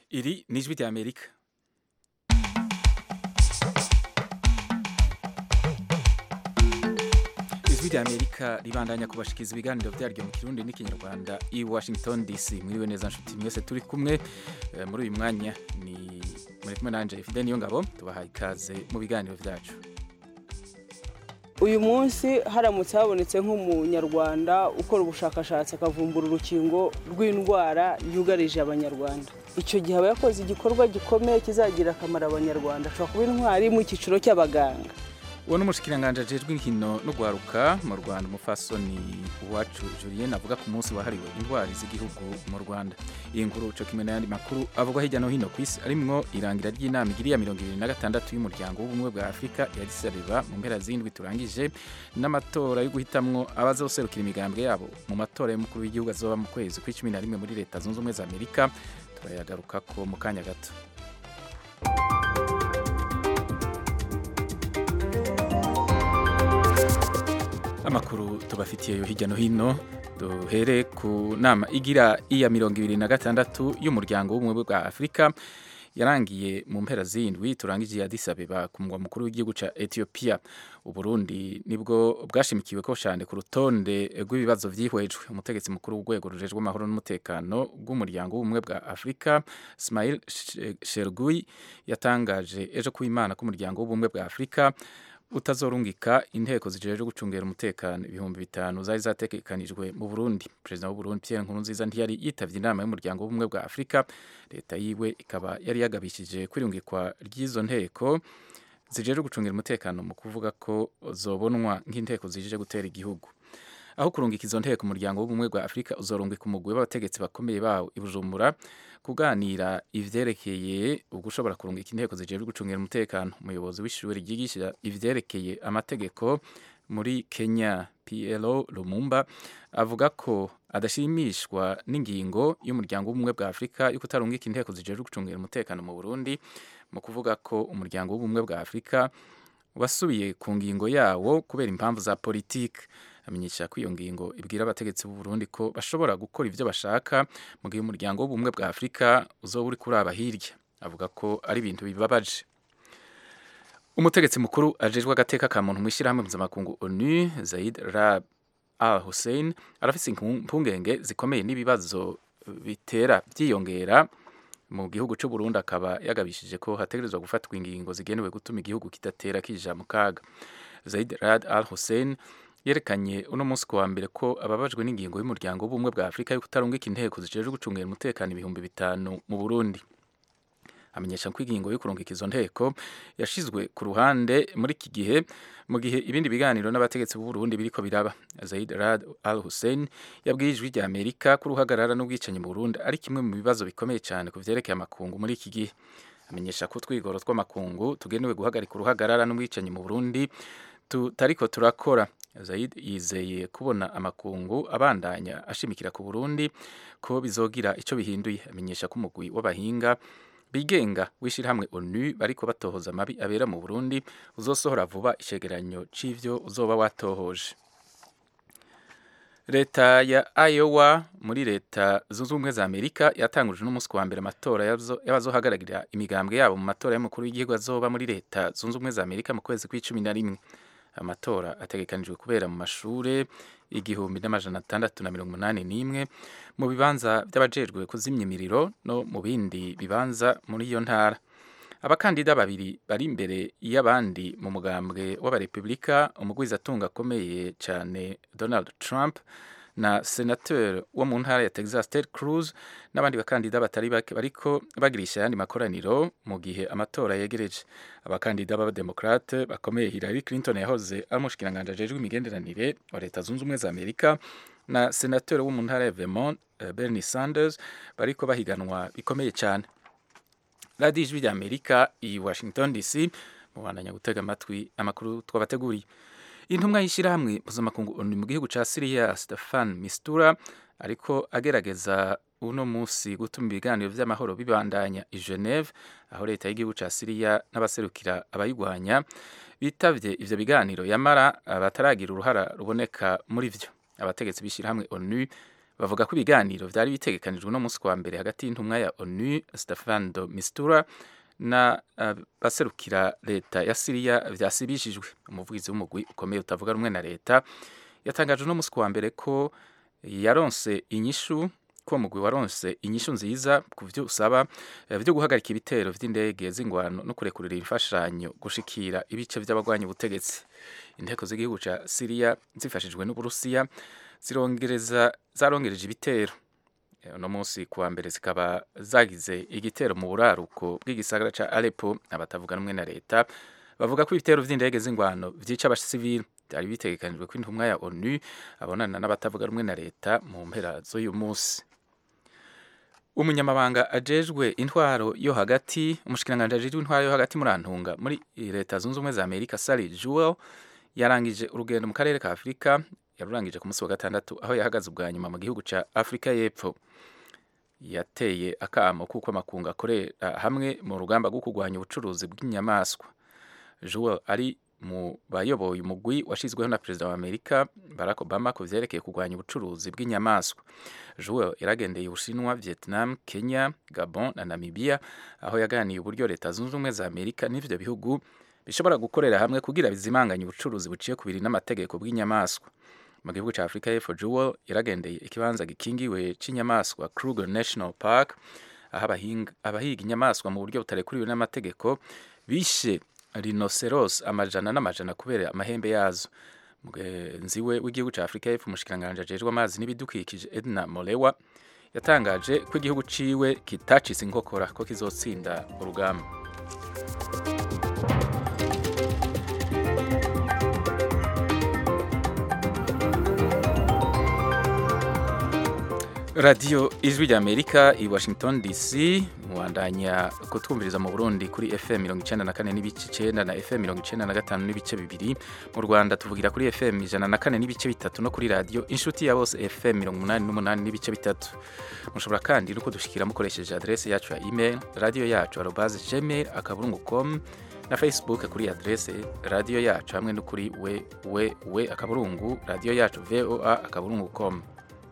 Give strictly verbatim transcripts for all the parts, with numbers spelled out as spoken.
Iri ni ijwi ry'Amerika. Ijwi ry'Amerika ribandanya kubashikiza ibiganiro vyaryo mu Kirundi n'ikinyarwanda i Washington D C. Mwiriwe neza nshuti mwese turi kumwe eh, muri uyu mwanya ni muri kumwe nanje Fidel Niyongabo tubahaye ikaze mu biganiro vyacu. Uyu munsi haramutse habonetse nk'umunyarwanda ukora ubushakashatsi akavumbura urukingo rw'indwara yugarije abanyarwanda. Icyo gihe aba yakoze igikorwa gikomeye kizagira akamaro abanyarwanda, ashobora kuba intwari mu cyiciro cy'abaganga. Uwo n'umushikiranganje ajejwe inkino no gwaruka mu Rwanda umufasoni Uwacu Julien avuga ku munsi wahariwe indwara z'igihugu mu Rwanda. Iyi nkuru cyo kimwe n'ayandi makuru avuga hirya no hino ku isi arimwo irangira ry'inama igiriya mirongo ibiri na gatandatu y'umuryango w'ubumwe bwa Afrika ya Addis Abeba mu mpera z'indwi turangije n'amatora yo guhitamwo abazoserukira imigambwe yabo mu matora y'umukuru w'igihugu azoba mu kwezi kw'icumi na rimwe muri leta zunze ubumwe za Amerika. Turayagarukako mu kanya gato. Amakuru tubafitiye yo hirya no hino duhere ku nama igira iya mirongo ibiri na gatandatu y'umuryango w'ubumwe bwa Afrika yarangiye mu mpera z'indwi turangije Addis Abeba ku mugwa mukuru w'igihugu ca Ethiopia. Uburundi nibwo bwashimikiwe ko cyane ku rutonde rw'ibibazo vyihwejwe. Umutegetsi mukuru w'urwego rujejwe amahoro n'umutekano bw'umuryango w'ubumwe bwa Afrika Ismail Chergui yatangaje ejo ku Imana ko umuryango w'ubumwe bwa Afrika utazorungika inteko zijeje gucungera umutekano ibihumbi bitanu zari zategekanijwe mu Burundi. President w'u Burundi Pierre Nkurunziza ntiyari yitavye inama y'umuryango w'ubumwe bwa Afrika. Leta yiwe ikaba yari yagabishije kwirungikwa ry'izo nteko zijeje gucungera umutekano mu kuvuga ko zobonwa nk'inteko zijeje gutera igihugu. Aho kurungika izo nteko umuryango w'ubumwe bwa Afrika uzorungika umugwi w'abategetsi bakomeye bawo i Bujumbura kuganira ivyerekeye ugushobora kurungika inteko zijeje gucungera umutekano. Umuyobozi w'ishuri ryigisha ivyerekeye amategeko muri Kenya P L O Lumumba avuga ko adashimishwa n'ingingo y'umuryango w'ubumwe bwa Afrika yo kutarungika inteko zijeje gucungera umutekano mu Burundi, mu kuvuga ko umuryango w'ubumwe bwa Afrika wasubiye ku ngingo yawo kubera impamvu za politike. Amenyesha ko iyo ngingo ibwira abategetsi b'u Burundi ko bashobora gukora ivyo bashaka mu gihe umuryango w'ubumwe bwa Afrika uzoba uri kuraba hirya. Avuga ko ari ibintu bibabaje. Umutegetsi mukuru ajejwe agateka ka muntu mw'ishirahamwe mpuzamakungu ONU Zeid Ra'ad Al Hussein arafise impungenge zikomeye n'ibibazo bitera vyiyongera mu gihugu c'u Burundi, akaba yagabishije ko hategerezwa gufatwa ingingo zigenewe gutuma igihugu kidatera kija mu kaga. Zeid Ra'ad Al Hussein yerekanye uno munsi ku wa mbere ko ababajwe n'ingingo y'umuryango w'ubumwe bwa Afrika yo kutarungika inteko zijeje gucungera umutekano ibihumbi bitanu mu Burundi. Amenyesha ko ingingo yo kurungika izo nteko yashizwe ku ruhande muri iki gihe mu gihe ibindi biganiro n'abategetsi b'u Burundi biriko biraba. Zeid Ra'ad Al Hussein yabwiye ijwi rya Amerika ko uruhagarara n'ubwicanyi mu Burundi ari kimwe mu bibazo bikomeye cyane ku vyerekeye amakungu muri iki gihe. Amenyesha ko twigoro tw'amakungu tugenewe guhagarika uruhagarara n'ubwicanyi mu Burundi tutariko turakora. Zaid yizeye kubona amakungu abandanya ashimikira ku Burundi ko bizogira ico bihinduye. Amenyesha ko umugwi w'abahinga bigenga w'ishirahamwe ONU bariko batohoza amabi abera mu Burundi uzosohora vuba icegeranyo c'ivyo uzoba watohoje. Leta ya Iowa muri leta zunze ubumwe za Amerika yatanguje n'umunsi wa mbere amatora y'abazohagararira imigambwe yabo mu matora y'umukuru w'igihugu azoba muri leta zunze ubumwe za Amerika mu kwezi kw'icumi na rimwe. Amatora ategekanijwe kubera mu mashure igihumbi n'amajana atandatu na mirongo umunani n'imwe mu bibanza by'abajejwe kuzimya imiriro no mu bindi bibanza muri iyo ntara. Abakandida babiri bari imbere y'abandi mu mugambwe w'abarepublika, umugwizatunga akomeye cyane Donald Trump na senateur wo mu ntara ya Texas Ted Cruz n'abandi bakandida batari bake bariko bagirisha yandi makoraniro mu gihe amatora yegereje. Abakandida b'abademokrate bakomeye Hillary Clinton yahoze ari umushikiranganje ajejwe imigenderanire wa leta zunze ubumwe za Amerika na senateur wo mu ntara ya Vermont Bernie Sanders bariko bahiganwa bikomeye cyane. Radio Ijwi rya Amerika i Washington D C mubandanya gutega amatwi amakuru twabateguriye. Intumwa y'ishirahamwe mpuzamakungu ONU mu gihugu ca Syria Staffan Mistura ariko agerageza uno munsi gutuma ibiganiro vy'amahoro bibandanya i Geneve, aho leta y'igihugu ca Syria n'abaserukira abayigwanya bitavye ivyo biganiro yamara bataragira uruhara ruboneka muri vyo. Abategetsi b'ishirahamwe ONU bavuga ko ibiganiro vyari bitegekanijwe no munsi wa mbere hagati y'intumwa ya ONU Staffan de Mistura na uh, baserukira leta ya Syria vyasibishijwe. Umuvugizi w'umugwi ukomeye utavuga rumwe na leta yatangaje no munsi wa mbere ko yaronse inyishu ko umugwi waronse inyishu nziza ku vyo usaba vyo guhagarika ibitero vy'indege z'ingwano no kurekurira imfashanyo gushikira ibice vy'abagwanya ubutegetsi. Inteko z'igihugu ca Syria zifashijwe n'Uburusiya zirongereza zarongereje ibitero no munsi kuwa mbere zikaba zagize igitero mu buraruko bw'igisagara ca Aleppo. Abatavuga rumwe na leta bavuga ko ibitero vy'indege z'ingwano vyica abasivili byari bitegekanijwe ko intumwa ya ONU abonana n'abatavuga rumwe na leta mu mpera z'uyu munsi. Umunyamabanga ajejwe intwaro yo hagati umushikiranganje ajejwe intwaro yo hagati muri Antunga muri leta zunze ubumwe za Amerika Sally Jewell yarangije urugendo mu karere ka Afrika. Yarurangije ku munsi wa gatandatu aho yahagaze ubwa nyuma mu gihugu ca Afrika y'Epfo. Yateye akamo kuko amakunga akorera hamwe mu rugamba rwo kurwanya ubucuruzi bw'inyamaswa. Jewell ari mu bayoboye umugwi washizweho na Perezida wa Amerika Barack Obama ku vyerekeye kurwanya ubucuruzi bw'inyamaswa. Jewell yaragendeye Ubushinwa, Vietnam, Kenya, Gabon na Namibia aho yaganiye uburyo leta zunze ubumwe za Amerika n'ivyo bihugu bishobora gukorera hamwe kugira bizimanganye ubucuruzi buciye kubiri n'amategeko bw'inyamaswa. Mu gihugu ca Afrika y'Epfo Jewell yaragendeye ikibanza gikingiwe c'inyamaswa Kruger National Park aho abahinga abahiga inyamaswa mu buryo butarekuriwe n'amategeko bishe rhinoceros amajana n'amajana kubera amahembe yazo. Mugenzi we w'igihugu ca Afrika y'Epfo umushikiranganje ajejwe amazi n'ibidukikije Edna Molewa yatangaje ko igihugu ciwe kitacitse inkokora ko kizotsinda urugamba. Radio Ijwi ry'Amerika i Washington D C muwandanya kutwumviriza mu Burundi kuri F M mirongo icenda na kane n'ibice icenda na F M mirongo icenda na gatanu n'ibice bibiri. Mu Rwanda tuvugira kuri F M ijana na kane n'ibice bitatu no kuri radio Inshuti ya bose F M mirongo umunani n'umunani n'ibice bitatu. Mushobora kandi no kudushikira mukoresheje adresse yacu ya email radio yacu arobase gmail akaburungu com na Facebook kuri adresse radio yacu hamwe no kuri we we we akaburungu radio yacu voa akaburungu com.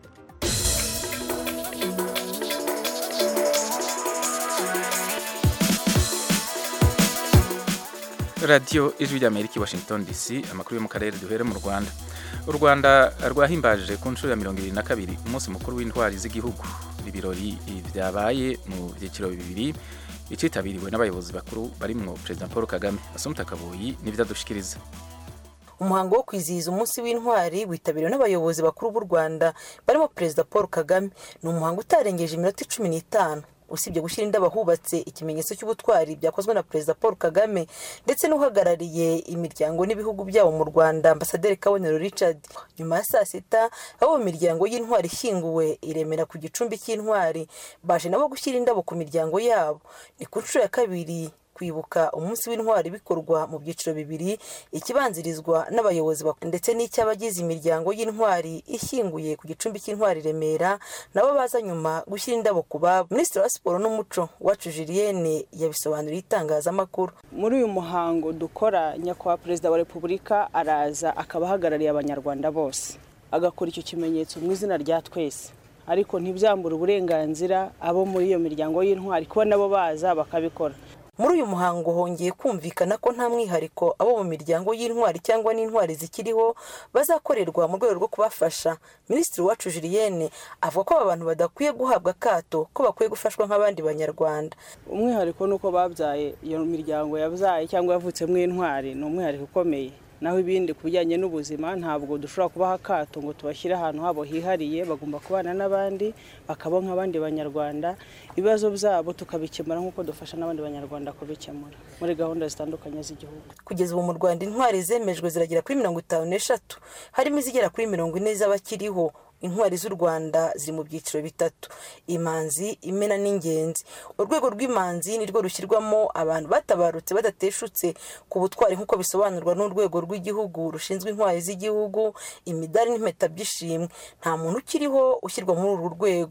Radio Ijwi ry'Amerika Washington D C amakuru yo mu karere duhere mu Rwanda. U Rwanda rwahimbaje ku nshuro ya mirongo ibiri na kabiri umunsi mukuru w'intwari z'igihugu. Ibirori vyabaye mu vyiciro bibiri bicitabiriwe n'abayobozi bakuru barimwo President Paul Kagame. Asumta Kaboyi nivyo dushikiriza. Umuhango wo kwizihiza umunsi w'intwari witabiriwe n'abayobozi bakuru b'u Rwanda barimo President Paul Kagame. Ni umuhango utarengeje iminota cumi n'itanu. Usibye gushyira indabo hubatse ikimenyetso cy'ubutwari byakozwe na Perezida Paul Kagame ndetse n'uhagarariye imiryango n'ibihugu byabo mu Rwanda Ambasaderi Kabonero Richard. Nyuma ya saa sita abo mu miryango y'intwari ishyinguwe iremera ku gicumbi cy'intwari baje nabo gushyira indabo ku miryango yabo. Ni ku nshuro ya kabiri kwibuka umunsi w'intwari bikorwa mu byiciro bibiri, ikibanzirizwa n'abayobozi ndetse n'icy'abagize imiryango y'intwari ishyinguye ku gicumbi cy'intwari Remera nabo baza nyuma gushyira indabo ku babo. Minisitiri wa Siporo n'Umuco Uwacu Julienne yabisobanuriye itangazamakuru. Muri uyu muhango dukora nyakubahwa Perezida wa Repubulika araza akaba ahagarariye abanyarwanda bose agakora icyo kimenyetso mu izina rya twese, ariko ntibyambura uburenganzira abo muri iyo miryango y'intwari kuba nabo baza bakabikora. Muri uyu muhango hongeye kumvikana ko nta mwihariko abo mu miryango y'intwari cyangwa n'intwari zikiriho bazakorerwa mu rwego rwo kubafasha. Minisitiri Uwacu Julienne avuga ko abantu badakwiye guhabwa akato, ko bakwiye gufashwa nk'abandi banyarwanda. Umwihariko nuko babyaye iyo miryango yabyaye cyangwa yavutse mu intwari ni umwihariko ukomeye. Naho ibindi kubijyanye n'ubuzima ntabwo dushobora kubaha akato ngo tubashyire ahantu habo hihariye, bagomba kubana n'abandi bakaba nk'abandi banyarwanda, ibibazo byabo tukabikemura nk'uko dufasha n'abandi banyarwanda kubikemura muri gahunda zitandukanye z'igihugu. Kugeza ubu mu Rwanda intwari zemejwe ziragera kuri mirongo itanu n'eshatu, harimo izigera kuri mirongo ine z'abakiriho. Intwari z'u Rwanda ziri mu byiciro bitatu: imanzi, imena n'ingenzi. Urwego rw'imanzi nirwo rushyirwamo abantu batabarutse badateshutse ku butwari nk'uko bisobanurwa n'urwego rw'igihugu rushinzwe intwari z'igihugu, imidari n'impeta by'ishimwe. Nta muntu ukiriho ushyirwa muri uru rwego.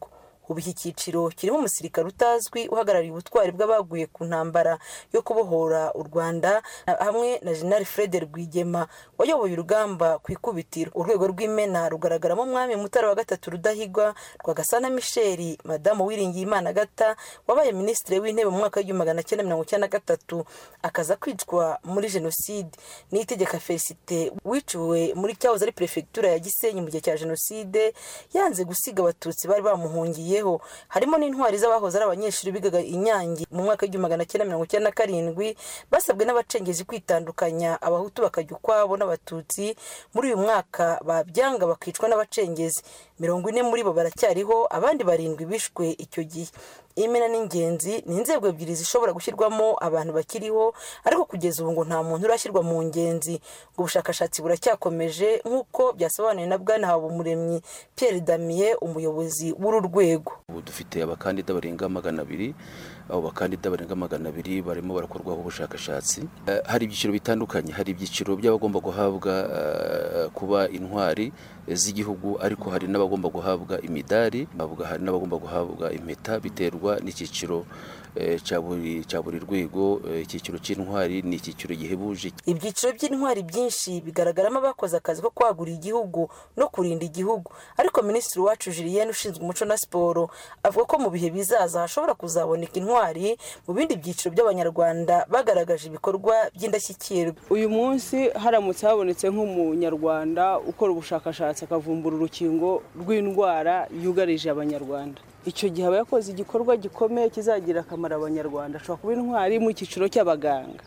ubu iki cyiciro kirimo umusirikare utazwi uhagarariye ubutwari bw'abaguye ku ntambara yo kubohora u Rwanda hamwe na General Fred Rwigema wayoboye urugamba ku ikubitiro. Urwego rw'imena rugaragaramo umwami Mutara wa gatatu Rudahigwa, Rwagasana Michel, Madamu Uwiringiyimana Agata wabaye minisitiri w'intebe mu mwaka w'igihumbi magana cyenda mirongo icyenda na gatatu akaza kwicwa muri jenoside, Niyitegeka Felicite wiciwe muri cyahoze ari prefecture ya Gisenyi mu gihe cya jenoside yanze gusiga abatutsi bari bamuhungiyeho. Harimo n'intwari z'abahoze ari abanyeshuri bigaga Inyange mu mwaka w'igihumbi magana cyenda mirongo icyenda na karindwi basabwe n'abacengezi kwitandukanya, abahutu bakajya ukwabo n'abatutsi. Muri uyu mwaka babyanga bakicwa n'abacengezi, mirongo ine muri bo baracyariho, abandi barindwi bishwe icyo gihe. Imena n'ingenzi ni inzego ebyiri zishobora gushyirwamo abantu bakiriho, ariko kugeza ubu ngo nta muntu urashyirwa mu ngenzi. Ngo ubushakashatsi buracyakomeje nk'uko byasobanuye na Bwana Habumuremyi Pierre Damien, umuyobozi w'uru rwego. Ubu dufite abakandida barenga magana abiri, abo bakandida barenga magana abiri barimo barakorwaho ubushakashatsi. Uh, hari ibyiciro bitandukanye, hari ibyiciro by'abagomba guhabwa uh, kuba intwari z'igihugu, ariko hari n'abagomba guhabwa imidari, bavuga hari n'abagomba guhabwa impeta biterwa n'icyiciro cya buri cya buri rwego. Icyiciro cy'intwari ni icyiciro gihebuje. Ibyiciro by'intwari byinshi bigaragaramo abakoze akazi ko kwagura igihugu no kurinda igihugu, ariko Minisitiri wacu Julienne ushinzwe umuco na siporo avuga ko mu bihe bizaza hashobora kuzaboneka intwari mu bindi byiciro by'abanyarwanda bagaragaje ibikorwa by'indashyikirwa. Uyu munsi haramutse habonetse nk'umunyarwanda ukora ubushakashatsi akavumbura urukingo rw'indwara yugarije abanyarwanda, icyo gihe aba yakoze igikorwa gikomeye kizagira akamaro abanyarwanda. Ashobora kuba intwari mu cyiciro cy'abaganga,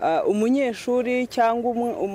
umunyeshuri cyangwa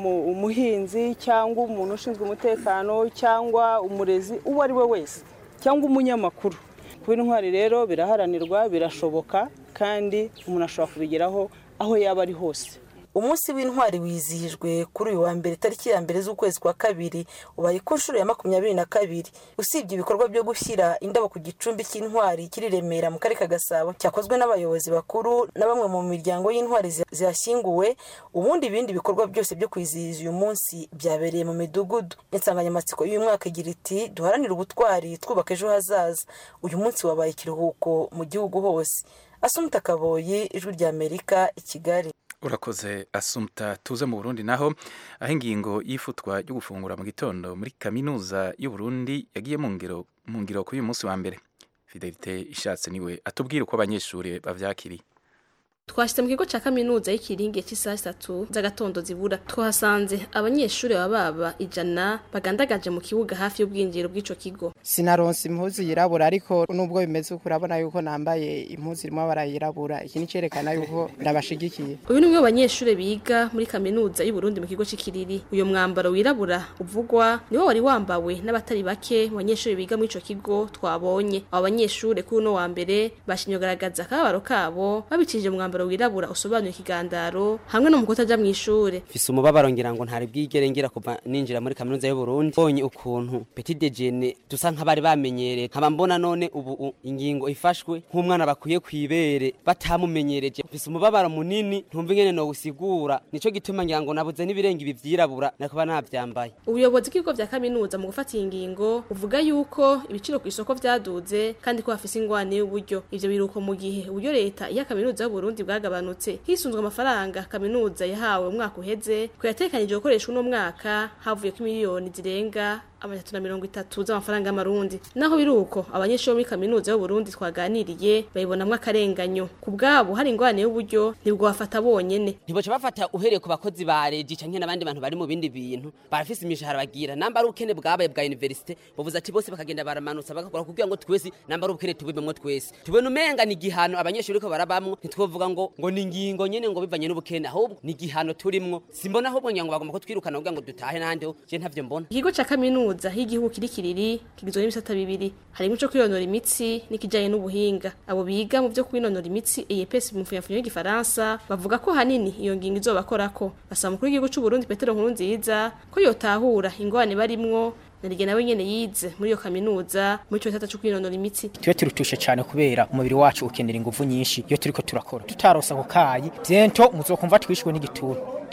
umuhinzi cyangwa umuntu ushinzwe umutekano cyangwa umurezi uwo ari we wese cyangwa umunyamakuru. Kuba intwari rero biraharanirwa, birashoboka, kandi umuntu ashobora kubigeraho aho yaba ari hose. Umunsi w'intwari wizihijwe kuri uyu wa mbere tariki ya mbere z'ukwezi kwa kabiri, ubaye ku nshuro ya makumyabiri na kabiri. Usibye ibikorwa byo gushyira indabo ku gicumbi cy'intwari kiri Remera mu karere ka Gasabo cyakozwe n'abayobozi bakuru na bamwe mu miryango y'intwari zihashyinguwe, ubundi ibindi bikorwa byose byo kwizihiza uyu munsi byabereye mu midugudu. Insanganyamatsiko y'uyu mwaka igira iti duharanire ubutwari twubaka ejo hazaza. Uyu munsi wabaye ikiruhuko mu gihugu hose. Asumta Kaboyi, Ijwi rya Amerika, i Kigali. Urakoze Asumta. Tuze mu Burundi naho aho ingingo y'ifutwa ryo gufungura mu gitondo muri kaminuza y'u Burundi yagiye mu ngiro mu ngiro kuri uyu munsi wa mbere. Fidelite Ishatse niwe atubwira uko abanyeshuri bavyakiriye. Twashitse mu kigo ca kaminuza y'ikiringe cy'isaha zitatu z'agatondo zibura. Twahasanze abanyeshuri bababa ijana bagandagaje mu kibuga hafi y'ubwinjiro bw'ico kigo. Sinaronse impuzu yirabura, ariko nubwo bimeze uko urabona yuko nambaye impuzu irimo barayirabura, iki ni cerekana yuko ndabashigikiye. Uyu ni umwe abanyeshuri biga muri kaminuza y'u Burundi mu kigo c'Ikiriri. Uyo mwambaro wirabura uvugwa niwo wari wambawe n'abatari bake mu banyeshuri biga muri ico kigo twabonye. Abo banyeshuri kuri uno wa mbere bashinyogaragaza akababaro kabo babicishije mu mwambaro wirabura usobanuye ikigandaro hamwe no mu kutaja mu ishure. Fise umubabaro ngira ngo ntari bwigere ngira kuva ninjira muri kaminuza y'u Burundi. Bonye ukuntu petit déjeuner dusa nk'abari bamenyereye, nkaba mbona none ubu ingingo ifashwe nk'umwana bakuye kwibere batamumenyereje. Fise umubabaro munini ntumva ingene no usigura, nico gituma ngira ngo nabuze nibirenga ibi vyirabura nakuba navyambaye. Ubuyobozi bw'ibigo vya kaminuza mu gufata ingingo uvuga yuko ibiciro ku isoko vyaduze kandi ko hafise ingwane y'uburyo. Ivyo biruko mu gihe uburyo leta ya kaminuza y'u Burundi bwagabanutse hisunzwe amafaranga kaminuza yahawe umwaka uheze ko yatekanije gukoresha uno mwaka havuye ko miliyoni zirenga amajana na mirongo itatu z'amafaranga y'amarundi. Naho biruko abanyeshuri muri kaminuza y'u Burundi twaganiriye bayibonamwe akarenganyo. Ku bwabo hari ingwane y'uburyo nibwo bafata bonyene. Ntiboce bafata uhereye ku bakozi ba Regi canke n'abandi bantu bari mu bindi bintu barafise imishahara bagira. Namba ari ukene bwabaye bwa university bavuze ati bose bakagenda baramanutsa bagakora kugira ngo twese namba ari ukene tubibemwe twese. Tubone umenga ni gihano abanyeshuri ko barabamwe, ntitwovuga ngo ngo ni ngingo nyene ngo bivanye n'ubukene, ahubwo ni gihano turimwo. Simbona ahubwo nyango bagomba ko twirukana kugira ngo dutahe nande je ntavyo mbona. Ikigo ca kaminuza h'igihugu kiri Kiriri kigizwe n'ibisata bibiri, harimo ico kwinonora imitsi n'ikijanye n'ubuhinga. Abo biga mu byo kwinonora imitsi E P S mu mfunyapfunyo y'igifaransa bavuga ko hanini iyo ngingo izobakorako. Basaba mukuru w'igihugu c'u Burundi Petero Nkurunziza ko yotahura ingwane barimwo narige nawe nyene yize muri iyo kaminuza muri cyo gisata cyo kwinonora imitsi. Twe turutushe cyane kubera umubiri wacu ukenera ingufu nyinshi iyo turiko turakora. Tutarosa ko kayi byento muzokumva twishwe n'igituro.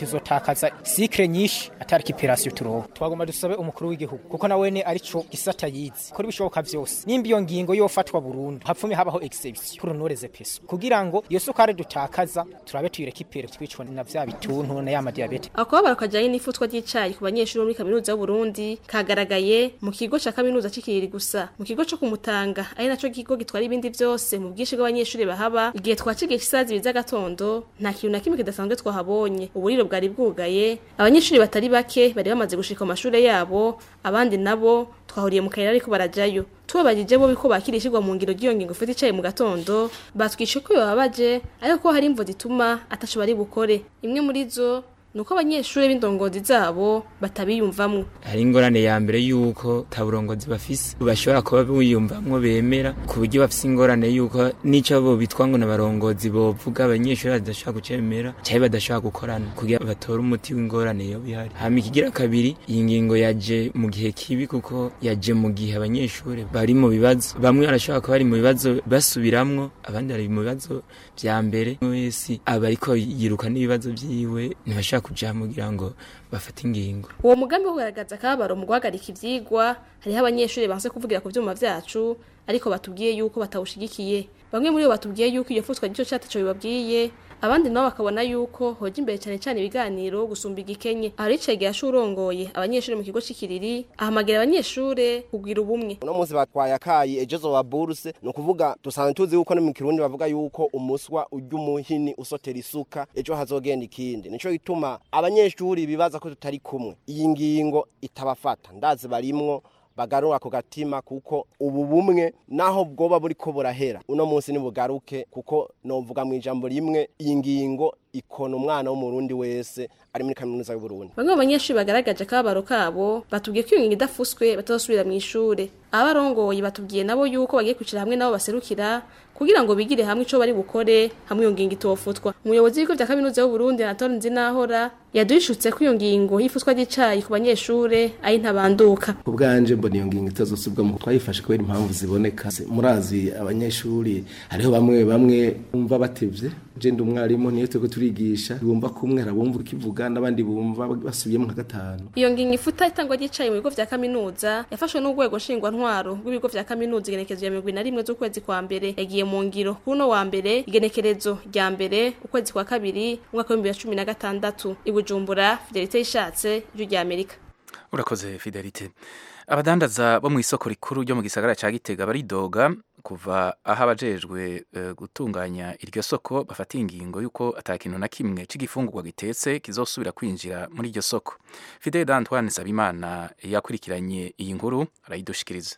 tuzotakaza sikre nyinshi atari kiperasiyo turoho twagomba dusabe umukuru w'igihugu kuko nawene arico gisata yizi kuri bishoboka vyose nimba iyo ngingo yofatwa burundu hapfume habaho exception pour noreze peso kugira ngo iyo sukari dutakaza turabe tuyirekipere twicwa na vya bituntu na yama diabete akaba barakajanye n'ifutwa ry'icayi ku banyeshuri muri kaminuza y'u Burundi kagaragaye mu kigo ca kaminuza cikiriri gusa mu kigo cyo kumutanga ari naco kigo gitwara ibindi vyose mu bwishi bw'abanyeshuri bahaba igihe twacigiye kisazi biza gatondo nta kintu na kimwe kidasanzwe twahabonye uburiro bwari bwugaye abanyeshuri batari bake bari bamaze gushika mu mashure yabo abandi nabo twahuriye mu kayira ariko barajayo tubabajije bo biko bakirishirwa mu ngiro giyo ngingo fite icaye mu gatondo batwishe ko bababaje ariko ko hari imvo zituma ataco bari bukore imwe muri zo nuko abanyeshuri b'indongozi zabo batabiyumvamwo hari ingorane ya mbere yuko taburongozi bafise bashobora kuba biyumvamwo bemera ku buryo bafise ingorane yuko nico bo bitwa ngo nabarongozi bovuga abanyeshuri badashaka gucemera cyari badashaka gukorana kugira batore umuti w'ingorane yo bihari hama ikigira kabiri iyi ngingo yaje mu gihe kibi kuko yaje mu gihe abanyeshuri bari mu bibazo bamwe barashaka kuba bari mu bibazo basubiramwo abandi bari mu bibazo vya mbere wese abariko yiruka n'ibibazo vyiwe ntibashaka kujamugira ngo bafate ingingo uwo mugambi wo kugaragaza kabaro mu guhagarika ivyigwa hariho abanyeshuri banse kuvugira ku vyuma vyacu ariko batubwiye yuko batawushigikiye bamwe muri bo batubwiye yuko iyo futwa gico cyataco bibabwiye abandi nabo bakabona yuko hoje imbere cyane cyane ibiganiro gusumba igikenye aricegera shurongoye abanyeshuri mu kigo cikiriri ahamagara abanyeshuri kugira ubumwe no munsi batwaye akayi ejezo wa bourse no kuvuga dusanzwe tuzi yuko no mu kirundi bavuga yuko umuswa urya umuhini usotera isuka ejo hazogenda ikindi nico gituma abanyeshuri bibaza ko tutari kumwe iyi ngingo itabafata ndazi barimwo bagarura ku gatima kuko ubu bumwe naho bwoba buri ko burahera uno munsi nibugaruke kuko novuga mu ijambo rimwe iyi ngingo ikona umwana w'umurundi wese ari muri kaminuza y'u Burundi bamwe abanyeshuri bagaragaje kabaro kabo batubwiye ko iyo ngingo idafuswe batazosubira mu ishure abarongoye batubwiye nabo yuko bagiye kwicira hamwe nabo baserukira kugira ngo bigire hamwe ico bari bukore hamwe iyo ngingo itofutwa umuyobozi w'ibigo vya kaminuza y'u Burundi Anatole Nzinahora yadushutse ko iyo ngingo y'ifutwa ry'icayi ku banyeshure ari ntabanduka ubwanje mbona iyo ngingo itazosubwa mu twayifashe kubera impamvu ziboneka murazi abanyeshuri hariho bamwe bamwe umva batevye je ndi umwarimu niyo twego turigisha bumva kumwe arabumva ukivuga nabandi bumva basubiyemo nka gatanu iyo ngingo ifuta itangwa ry'icayi mu bigo vya kaminuza yafashwe n'urwego nshingwa ntwaro rw'ibigo vya kaminuza igenekerezo ya mirongo ine na rimwe z'ukwezi kwa mbere yagiye mu ngiro kuno wa mbere igenekerezo rya mbere ukwezi kwa kabiri umwaka wa bibiri na cumi na gatandatu Bujumbura Fidelite ishatse ijwi rya Amerika urakoze Fidelite abadandaza bo mu isoko rikuru ryo mu gisagara ca Gitega baridoga kuva aho abajejwe uh, gutunganya iryo soko bafata ingingo yuko atakintu na kimwe c'igifungurwa gitetse kizosubira kwinjira muri iryo soko Fidel Antoine Sabimana yakurikiranye iyi nkuru arayidushikiriza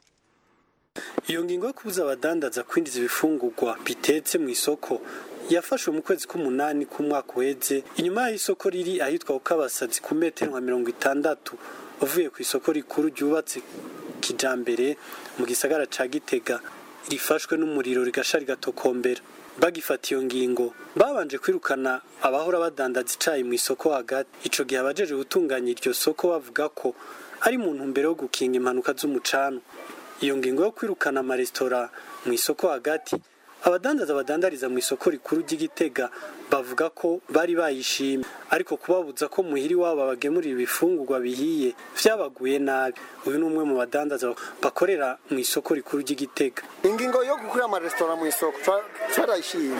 iyo ngingo yo kubuza abadandaza kwinjiza ibifungurwa bitetse mu isoko yafashwe mu kwezi k'umunani k'umwaka uheze inyuma y'isoko riri ahitwa Ukabasazi ku metero nka mirongo itandatu uvuye ku isoko rikuru ryubatse kijambere mu gisagara ca Gitega rifashwe n'umuriro rigasha rigatokombera bagifata iyo ngingo babanje kwirukana abahora badandaza icayi mu isoko hagati ico gihe abajeje gutunganya iryo soko bavuga ko ari mu ntumbero yo gukinga impanuka z'umucano iyo ngingo yo kwirukana amaresitora mu isoko hagati abadandaza badandariza mu isoko rikuru ry'Igitega bavuga ko bari bayishimye ariko kubabuza ko muhiri wabo bagemurira ibifungurwa bihiye vyabaguye nabi uyu ni umwe mu badandaza bakorera mu isoko rikuru ry'Igitega ingingo yo gukura amaresitora mu isoko twarayishimye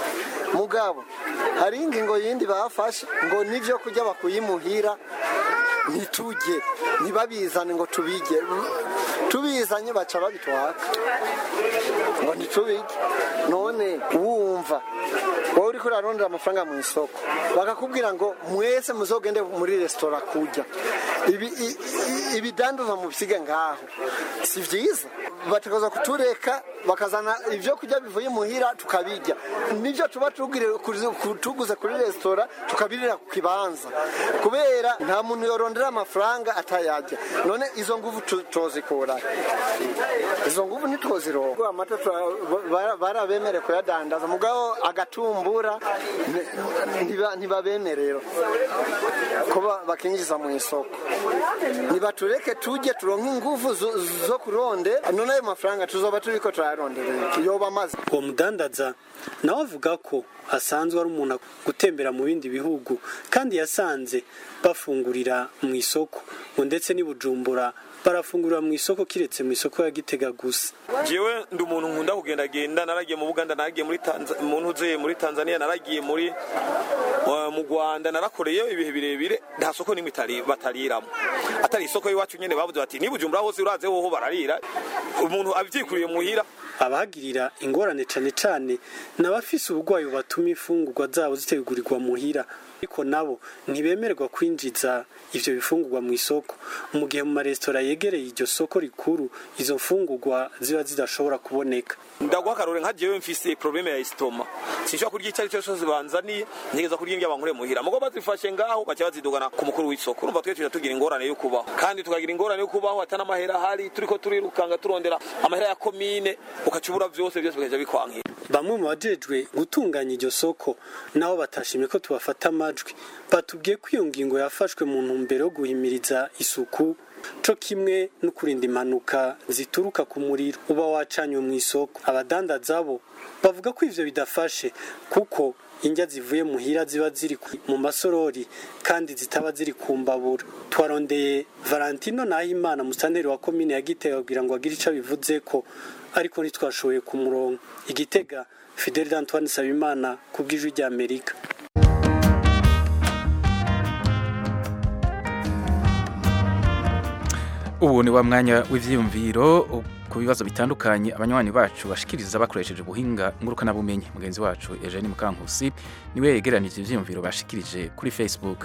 mugabo hari ingingo yindi bafashe ngo nivyo kurya bakuyimuhira ntitujye ntibabizane ngo tubige tubizanye baca babitwaka ngo ntitubige none wumva wowe uriko urarondera amafaranga mu isoko bakakubwira ngo mwese muzogende muri resitora kurya ibi ibidandaza mu bisiga ngaho si vyiza batakaza kutureka bakazana ivyo kurya bivuye muhira tukabirya nivyo tuba tugire tuguze kuri resitora tukabirira ku kibanza kubera nta muntu yorondera amafaranga atayajya none izo nguvu tuzikura izo nguvu ntitwozirongo amata barabemere kuyadandaza mugabo agatumbura ntibabemerera kuba bakinjiza mu isoko batureke tujye turonke ingufu zo, zo kuronde none ayo mafaranga tuzoba turiko turarondera yoba maze. Uwo mudandaza nawe avuga ko asanzwe ari umuntu gutembera mu bindi bihugu kandi yasanze bafungurira mu isoko ngo ndetse ni Bujumbura barafungurira mu isoko kiretse mu isoko ya Gitega gusa. Jewe ndi umuntu nkunda kugenda genda naragiye mu Buganda naragiye muri Tanzania umuntu uze muri Tanzania naragiye muri uh, mu Rwanda narakoreye ibihe birebire nta soko nimwe itari batariramo atari isoko yiwacu nyene bavuze bati ni Bujumbura hose uraze hoho bararira umuntu avyikuriye muhira. Abagirira ingorane cane cane n'abafise ubugwayi batuma ifungurwa zabo zitegurirwa muhira ariko nabo ntibemererwa kwinjiza ivyo bifungurwa mu isoko mu gihe mu maresitora yegereye iryo soko rikuru izo mfungurwa ziba zidashobora kuboneka. Ndagwa karore nka jewe mfise probleme ya estoma sinshobora kurya icari cyo cyose banzaniye ntegeza kurya indya bankure muhira mugo bazifashe ngaho bacha bazidugana ku mukuru w'isoko urumva twe tuje tugira ingorane yo kubaho kandi tukagira ingorane yo kubaho atana amahera hari turiko turirukanga turondera amahera ya komine ukacubura vyose byose bikaje bikwankira. Bamwe mu bajejwe gutunganya iryo soko naho batashimye ko tubafata amajwi batubwiye ko iyo ngingo yafashwe mu ntumbero yo guhimiriza isuku co kimwe no kurinda impanuka zituruka ku muriro uba wacanywe mu isoko. Abadandaza bo bavuga ko ivyo bidafashe kuko indya zivuye muhira ziba ziri mu masorori kandi zitaba ziri ku mbabura. Twarondeye Valentino Nahimana musanteri wa komine ya Gitega kugira ngo agire ico bivuze ko ariko ntitwashoboye ku murongo. Igitega Fidel Antoine Sabimana kubw'ijwi rya Amerika. Ubu ni wa mwanya w'ivyiyumviro ku bibazo bitandukanye abanywanyi bacu bashikiriza bakoresheje ubuhinga ngurukana bumenyi. Mugenzi wacu Eugene Mukankusi niwe yegeranije ivyiyumviro bashikirije kuri Facebook.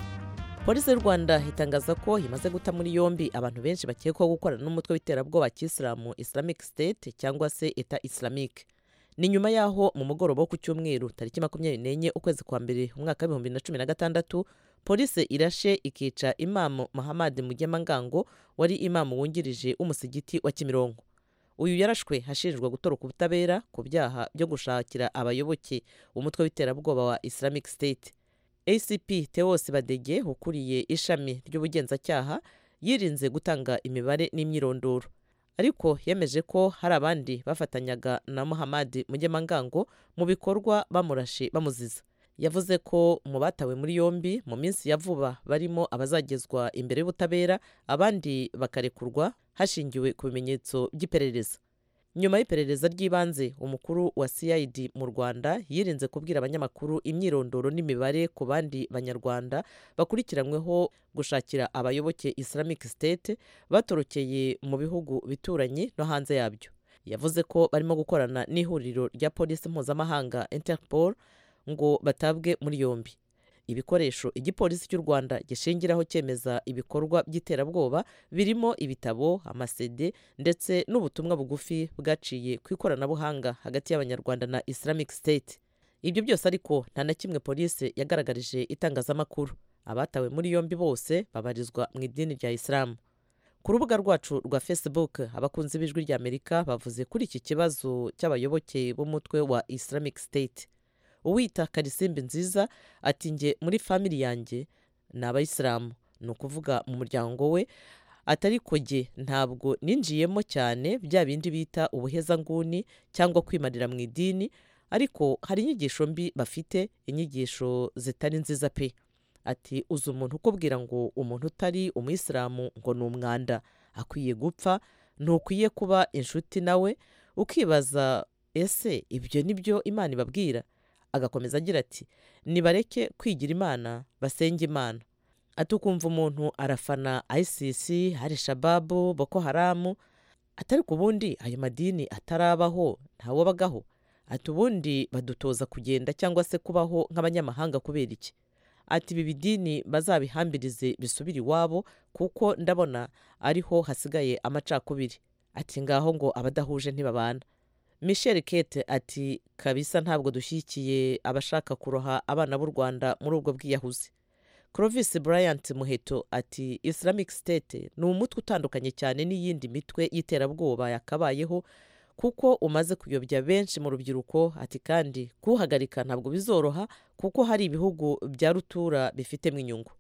Polisi y'u Rwanda itangaza ko imaze guta muri yombi abantu benshi bakekwaho gukorana n'umutwe w'iterabwoba cy'Islamu Islamic State cyangwa se Eta Islamique. Ni nyuma yaho mu mugoroba wo ku cyumweru tariki makumyabiri n'enye ukwezi kwa mbere umwaka w'ibihumbi bibiri na cumi na gatandatu polisi irashe ikica Imam Muhammad Mugemangango wari imamu wungirije umusigiti wa Kimironko. Uyu yarashwe hashinjwa gutoroka ubutabera ku byaha byo gushakira abayoboke umutwe w'iterabwoba wa Islamic State. A C P Theos Badege ukuriye ishami ry'ubugenzacyaha yirinze gutanga imibare n'imyirondoro ariko yemeje ko hari abandi bafatanyaga na Muhammad Mugemangango mu bikorwa bamurashe bamuziza. Yavuze ko mu batawe muri yombi mu minsi ya vuba barimo abazagezwa imbere y'ubutabera abandi bakarekurwa hashingiwe ku bimenyetso by'iperereza. Nyuma y'iperereza ry'ibanze umukuru wa C I D mu Rwanda yirinze kubwira abanyamakuru imyirondoro n'imibare ku bandi banyarwanda bakurikiranyweho gushakira abayoboke Islamic State batorokeye mu bihugu bituranye no hanze yabyo. Yavuze ko barimo gukorana n'ihuriro rya polisi mpuzamahanga Interpol ngo batabwe muri yombi. Ibikoresho igipolisi cy'u Rwanda gishingiraho cyemeza ibikorwa by'iterabwoba birimo ibitabo, amasede ndetse n'ubutumwa bugufi bwaciye ku ikoranabuhanga hagati y'abanyarwanda na Islamic State. Ibyo byose ariko nta na kimwe polisi yagaragarije itangazamakuru. Abatawe muri yombi bose babarizwa mu idini rya Islam. Ku rubuga rwacu rwa Facebook abakunzi b'ijwi rya Amerika bavuze kuri iki kibazo cy'abayoboke b'umutwe wa Islamic State. Uwita Karisimbi nziza ati nge muri family yanjye ni abayisilamu ni ukuvuga mu muryango we atari koje ntabwo ninjiyemo cyane bya bindi bita ubuhezanguni cyangwa kwimarira mu idini ariko hari inyigisho mbi bafite inyigisho zitari nziza pe. Ati uzi umuntu ukubwira ngo umuntu utari umuyisilamu ngo ni umwanda akwiye gupfa ntukwiye kuba inshuti nawe ukibaza ese ibyo nibyo Imana ibabwira. Agakomeza agira ati nibareke kwigira Imana basenge Imana. Atukumva umuntu arafana I C C, hari Shababu, Boko Haram atari kubundi ayo madini atarabaho ntawo bagaho. Atubundi badutoza kugenda cyangwa se kubaho nk'abanyamahanga kubera iki. Ati ibi bidini bazabihambirize bisubira iwabo kuko ndabona ariho hasigaye amacakubiri. Ati ngaho ngo abadahuje ntibabana. Michel Kete ati kabisa ntabwo dushyikiye abashaka kuroha abana b'u Rwanda muri ubwo bwiyahuzi. Clovis Bryant Muheto ati Islamic State ni umutwe utandukanye cyane n'iyindi mitwe y'iterabwoba yakabayeho kuko umaze kuyobya benshi mu rubyiruko. Ati kandi kuhagarika ntabwo bizoroha kuko hari ibihugu bya rutura bifitemo inyungu.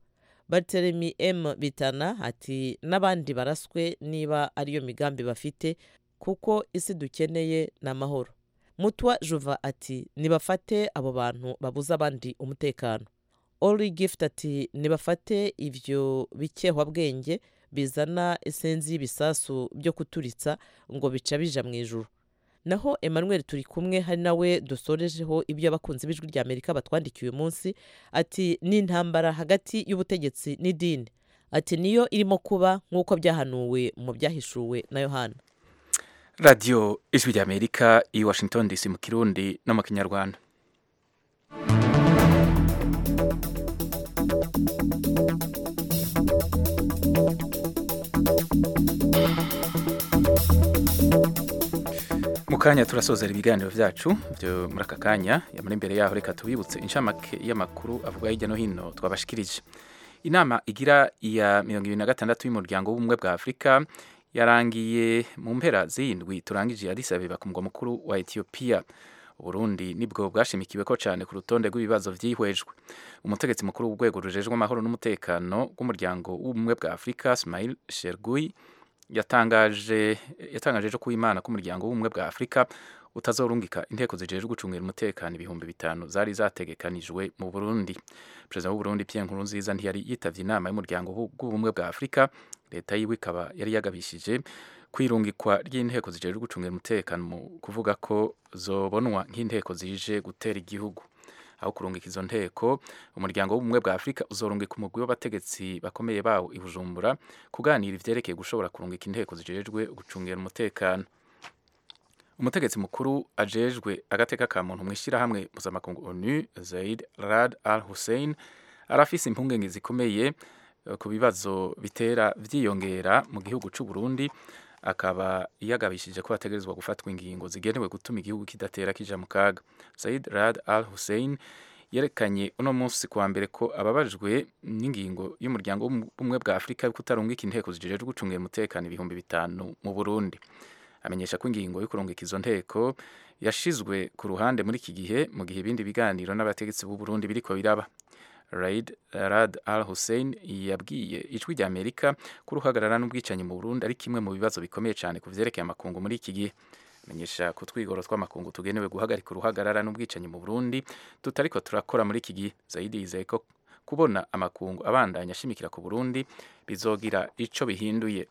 Barthelemy M Bitana ati n'abandi baraswe niba ariyo migambi bafite kuko isi dukeneye n'amahoro. Mutwa Juva ati nibafate abo bantu babuza abandi umutekano. Ori Gift ati nibafate ivyo bikehwa bwenge bizana esenzi y'ibisasu byo kuturitsa ngo bica bija mu ijuru. Naho Emmanuel turi kumwe hari nawe dusorejeho ibyo abakunzi b'ijwi rya Amerika batwandikiye uyu munsi ati n'intambara hagati y'ubutegetsi n'idini ati niyo irimo kuba nk'uko byahanuwe mu byahishuwe na Yohana. Radio Ijwi rya Amerika i Washington D C mu Kirundi no mu Kinyarwanda. Mukanya turasozera ibiganiro vyacu byo muri aka kanya yamuri imbere yaho reka tubibutse inshamake y'amakuru avuga hirya no hino twabashikirije. Inama igira iya mirongo ibiri na gatandatu y'umuryango w'ubumwe bwa Afrika yarangiye mu mpera z'indwi turangije Addis Abeba ku mugwa mukuru wa Ethiopia. Burundi nibwo bwashimikiwe ko cyane ku rutonde rw'ibibazo vyihwejwe. Umutegetsi mukuru w'urwego rujejwe amahoro n'umutekano w'umuryango w'ubumwe bwa Afrika Ismail Chergui yatangaje yatangaje ko Imana ku muryango w'ubumwe bwa Afrika utazorungika inteko zijejwe gucungira umutekano ibihumbi bitanu zari zategekanijwe mu Burundi. President w'u Burundi Pierre Nkurunziza ntiyari yitavye inama y'umuryango w'ubumwe bwa Afrika. Leta yiwe ikaba yari yagabishije kwirungikwa ry'inteko zijejwe gucungira umutekano mu kuvuga ko zobonwa nk'inteko zije gutera igihugu. Aho kurungika izo nteko umuryango w'ubumwe bwa Afrika uzorungika umugwi w'abategetsi bakomeye bawo i Bujumbura kuganira ivyerekeye gushobora kurungika inteko zijejwe gucungira umutekano. Umutegetsi mukuru ajejwe agateka ka muntu mwishira hamwe mpuzamakungu ONU Zeid Rad Al Hussein arafise impungenge zikomeye ku bibazo bitera vyiyongera mu gihugu c'u Burundi, akaba yagabishije ko bategerezwa gufatwa ingingo zigenewe gutuma igihugu kidatera kija mu kaga. Zeid Rad Al Hussein yerekanye uno munsi kuwa mbere ko ababajwe n'ingingo y'umuryango w'ubumwe bwa Afrika yo kutarungika inteko zijejwe gucungira umutekano ibihumbi bitanu mu Burundi. Amenyesha ko ingingo yo kurungika izo nteko yashizwe ku ruhande muri iki gihe mu gihe ibindi biganiro n'abategetsi b'u Burundi biriko biraba. Raid Rad Al Hussein yabwiye ijwi rya Amerika ko uruhagarara n'ubwicanyi mu Burundi ari kimwe mu bibazo bikomeye cyane ku vyerekeye amakungu muri iki gihe. Amenyesha ko twigoro tw'amakungu tugenewe guhagarika uruhagarara n'ubwicanyi mu Burundi tutariko turakora muri iki gihe. Zaidi yizeye ko kubona amakungu abandanya ashimikira ku Burundi bizogira ico bihinduye.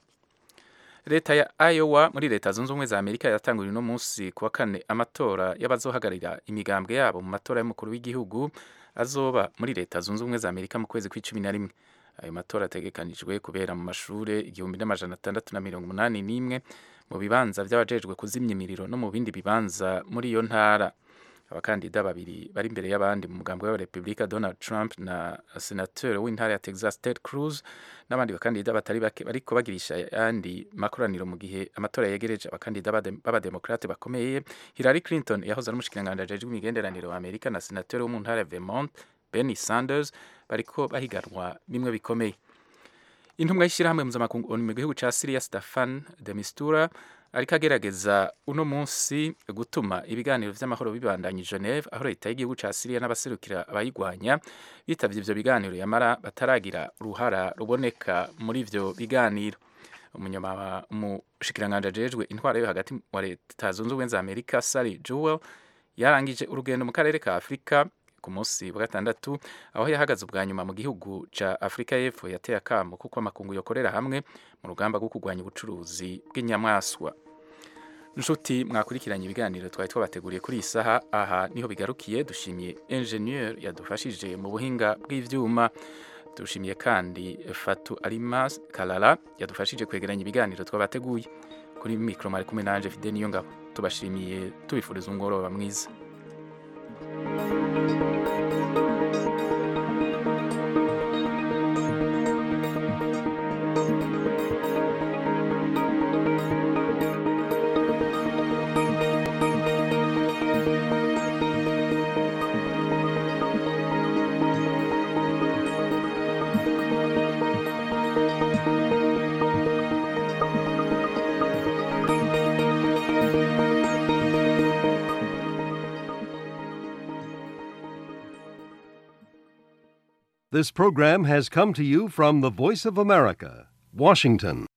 Leta ya Iowa muri Leta Zunze Ubumwe za Amerika yatanguriye no munsi kuwa kane amatora y'abazohagarira imigambwe yabo mu matora y'umukuru w'igihugu azoba muri Leta Zunze Ubumwe za Amerika mu kwezi kw'icumi na rimwe. Ayo matora ategekanijwe kubera mu mashure igihumbi n'amajana atandatu na mirongo umunani n'imwe mu bibanza by'abajejwe kuzimya imiriro no mu bindi bibanza muri iyo ntara. Abakandida babiri bari imbere y'abandi mu mugambwe wa Republika Donald Trump na senateur w'intara ya Texas Ted Cruz n'abandi bakandida batari bake bariko bagirisha yandi makoraniro mu gihe amatora yegereje. Abakandida b'abademokrate bakomeye Hillary Clinton yahoze ari umushikiranganji ajejwe imigenderanire wa Amerika na senateur wo mu ntara ya Vermont Bernie Sanders bariko bahiganwa bimwe bikomeye. Intumwa y'ishirahamwe mpuzamakungu mu gihugu ca Syria Staffan de Mistura ariko agerageza uno munsi gutuma ibiganiro vy'amahoro bibandanya Geneve, aho leta y'igihugu ca Syria n'abaserukira abayigwanya bitavye ivyo biganiro yamara bataragira uruhara ruboneka muri ivyo biganiro. Umunyama umushikiranganje ajejwe intwara yo hagati wa Leta Zunze Ubumwe za Amerika Sally Jewell yarangije urugendo mu karere ka Afrika ku munsi wa gatandatu, aho yahagaze ubwa nyuma mu gihugu ca Afrika y'Epfo yateye akamo kuko amakungu yokorera hamwe mu rugamba rwo kurwanya ubucuruzi bw'inyamaswa. Nshuti mwakurikiranye ibiganiro twari twabateguriye kuri isaha, aha niho bigarukiye. Dushimiye ingenieur yadufashije mu buhinga bw'ivyuma, dushimiye kandi Fatu Alimas Kalala yadufashije kwegeranya ibiganiro twabateguye. Kuri mikro mari kumwe nanje Fidel Niyongabo, tubashimiye tubifuriza umugoroba mwiza. This program has come to you from the Voice of America, Washington.